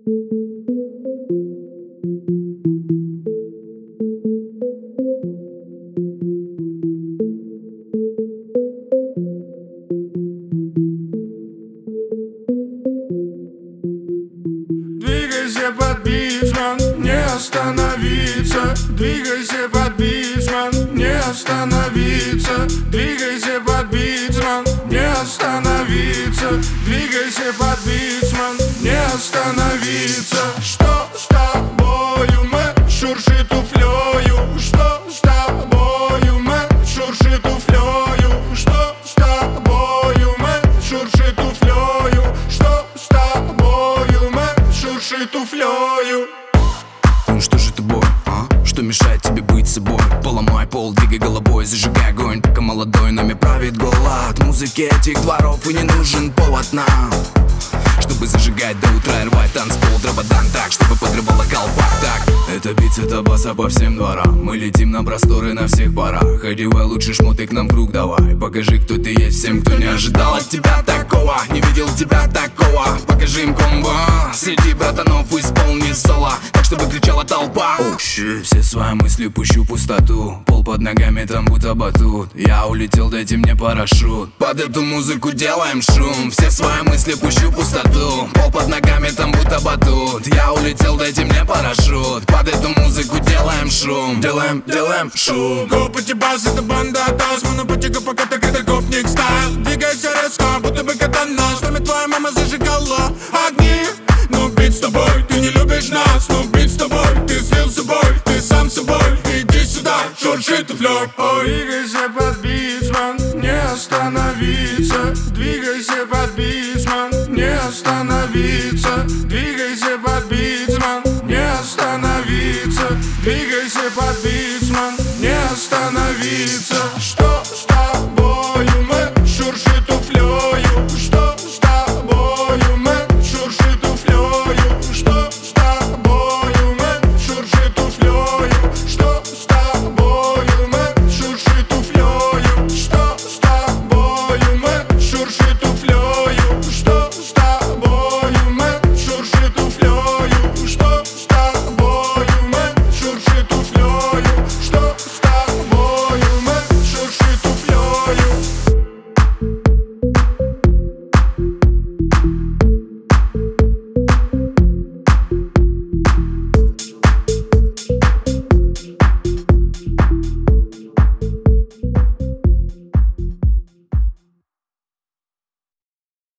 Двигайся под битман, не остановиться. Двигайся под битман, не остановиться. Двигайся под битман, не остановиться. Двигайся под битман, не остановиться. Что с тобою, мэ, шурши туфлёю? Что с тобою, мэ, шурши туфлёю? Что с тобою, мэ, шурши туфлёю? Что с тобою, мэ, шурши туфлёю? Ну что же ты, бой, а? Что мешает тебе быть собой? Поломай пол, двигай головой, зажигай огонь. Пока молодой, нами правит голод. Музыки этих дворов и не нужен повод нам, чтобы зажигать до утра и рвать танцпол. Дрободан так, чтобы подрывало колпак так. Это бит, это баса по всем дворам. Мы летим на просторы на всех парах. Одевай лучше шмоты, к нам в круг давай. Покажи, кто ты есть всем, кто не ожидал от тебя такого. Не видел тебя такого. Покажи им комбо. Среди братанов исполни соло, так, чтобы кричала толпа. Все свои мысли пущу в пустоту. Пол под ногами там будто батут. Я улетел, дайте мне парашют. Под эту музыку делаем шум. Все свои мысли пущу в пустоту. Пол под ногами там будто батут. Я улетел, дайте мне парашют. Под эту музыку делаем шум. Делаем шум. Копати бас, это банда атас. Мы на пути пока так это гопник стайл. Двигайся резко, будто бы катана. С нами твоя мама зажигала огни. Но бит с тобой